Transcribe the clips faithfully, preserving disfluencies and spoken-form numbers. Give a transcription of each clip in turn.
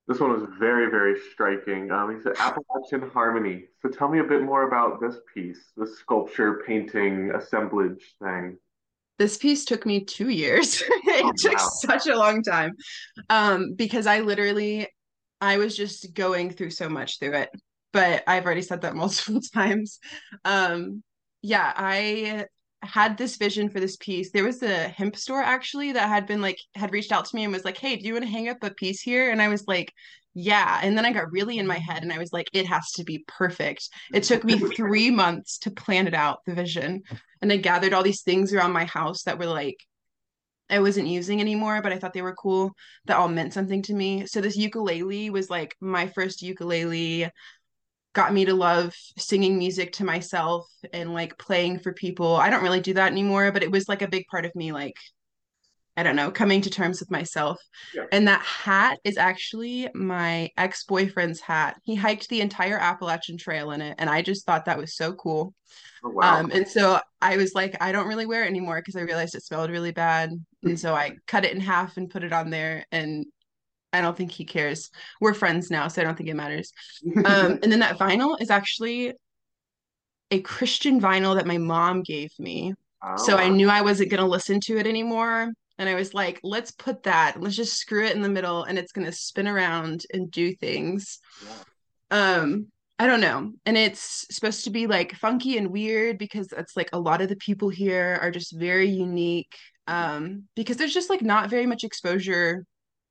This one was very, very striking. Um, he said Appalachian Harmony. So tell me a bit more about this piece, this sculpture, painting, assemblage thing. This piece took me two years. Oh, It took wow. such a long time. Um, because I literally I was just going through so much through it. But I've already said that multiple times. Um, yeah, I had this vision for this piece. There was a hemp store actually that had been like had reached out to me and was like, "Hey, do you want to hang up a piece here?" And I was like, "Yeah." And then I got really in my head and I was like, "It has to be perfect." It took me three months to plan it out, the vision. And I gathered all these things around my house that were like I wasn't using anymore, but I thought they were cool, that all meant something to me. So this ukulele was like my first ukulele, got me to love singing music to myself and like playing for people. I don't really do that anymore, but it was like a big part of me, like I don't know, coming to terms with myself. Yeah. And that hat is actually my ex-boyfriend's hat. He hiked the entire Appalachian Trail in it, and I just thought that was so cool. Oh, wow. Um, and so I was like, I don't really wear it anymore because I realized it smelled really bad. And so I cut it in half and put it on there. And I don't think he cares. We're friends now, so I don't think it matters. Um, and then that vinyl is actually a Christian vinyl that my mom gave me. Oh, So I wow. knew I wasn't going to listen to it anymore. And I was like, let's put that, let's just screw it in the middle and it's going to spin around and do things. Yeah. Um, I don't know. And it's supposed to be like funky and weird because it's like a lot of the people here are just very unique. Um, because there's just like not very much exposure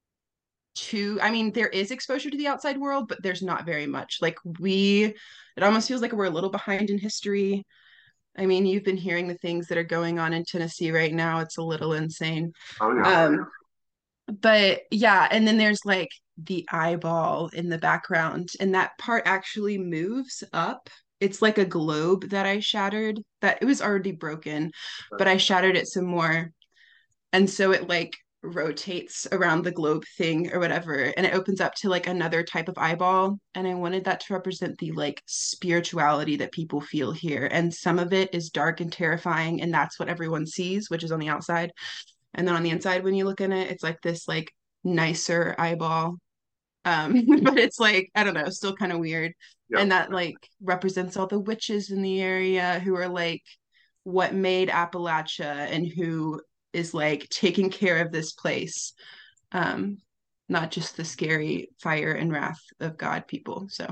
to, I mean, there is exposure to the outside world, but there's not very much. Like we, it almost feels like we're a little behind in history. I mean, you've been hearing the things that are going on in Tennessee right now. It's a little insane. Oh, yeah. Um, but yeah, and then there's like the eyeball in the background, and that part actually moves up. It's like a globe that I shattered that it was already broken, but I shattered it some more. And so it like rotates around the globe thing or whatever, and it opens up to like another type of eyeball. And I wanted that to represent the like spirituality that people feel here. And some of it is dark and terrifying, and that's what everyone sees, which is on the outside. And then on the inside, when you look in it, it's like this like nicer eyeball. Um, but it's like, I don't know, still kind of weird. Yeah. And that like represents all the witches in the area who are like what made Appalachia and who is like taking care of this place. Um, not just the scary fire and wrath of God people. So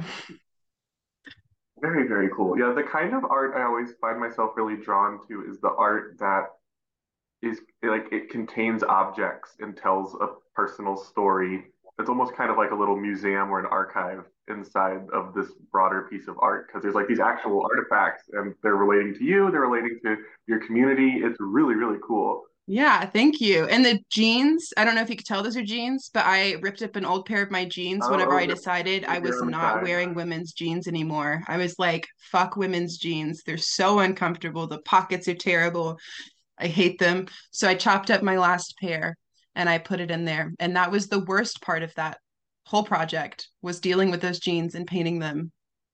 Very, very cool. Yeah, the kind of art I always find myself really drawn to is the art that is like it contains objects and tells a personal story. It's almost kind of like a little museum or an archive inside of this broader piece of art because there's like these actual artifacts and they're relating to you, they're relating to your community. It's really, really cool. yeah, thank you. And the jeans, I don't know if you could tell those are jeans, but I ripped up an old pair of my jeans Oh, whenever oh, I they're, decided I they're was here on the not side. wearing women's jeans anymore. I was like, fuck women's jeans. They're so uncomfortable. The pockets are terrible. I hate them. So I chopped up my last pair and I put it in there. And that was the worst part of that whole project was dealing with those jeans and painting them.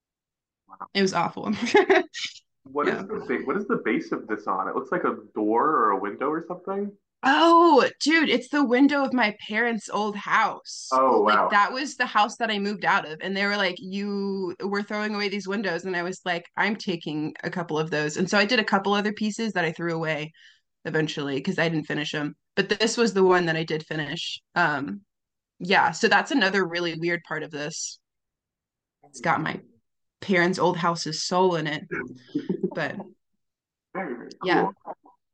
It was awful. What is Yeah. the ba- what is the base of this on? It looks like a door or a window or something. Oh, dude, it's the window of my parents' old house. Oh, Like wow. that was the house that I moved out of. And they were like, you were throwing away these windows. And I was like, I'm taking a couple of those. And so I did a couple other pieces that I threw away eventually because I didn't finish them. But this was the one that I did finish. Um, yeah, so that's another really weird part of this. It's got my parents' old house's soul in it. But Very, very yeah. cool.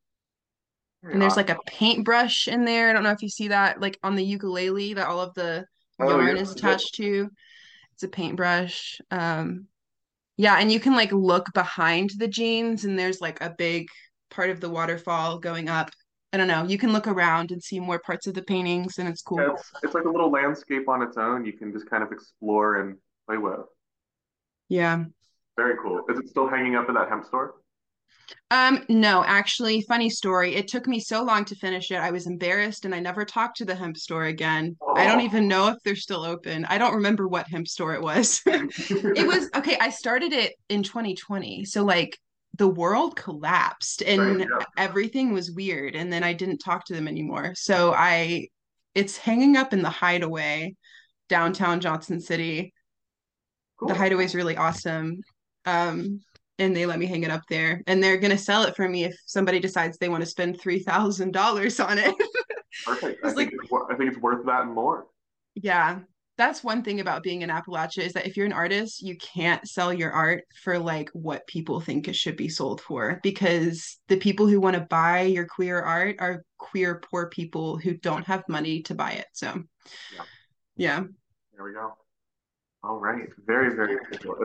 Very And there's awesome. like a paintbrush in there. I don't know if you see that, like on the ukulele that all of the Oh, yarn yep, is yep. attached to. It's a paintbrush. Um, yeah, and you can like look behind the jeans and there's like a big part of the waterfall going up. I don't know. You can look around and see more parts of the paintings and it's cool. Yeah, it's it's like a little landscape on its own. You can just kind of explore and play with. Yeah. Very cool. Is it still hanging up in that hemp store? Um, no, actually, funny story. It took me so long to finish it. I was embarrassed and I never talked to the hemp store again. I don't Oh, even know if they're still open. I don't remember what hemp store it was. It was okay, I started it in twenty twenty. So like the world collapsed right. and Yeah. everything was weird and then I didn't talk to them anymore. So I it's hanging up in the hideaway. downtown Johnson City. The Cool. Hideaway is really awesome. Um, and they let me hang it up there. And they're gonna sell it for me if somebody decides they want to spend three thousand dollars on it. Perfect. I It's think like, it's, wor- I think it's worth that and more. yeah, that's one thing about being in Appalachia is that if you're an artist, you can't sell your art for like what people think it should be sold for because the people who want to buy your queer art are queer poor people who don't have money to buy it. So, Yeah. yeah. There we go. All right. Very, very cool.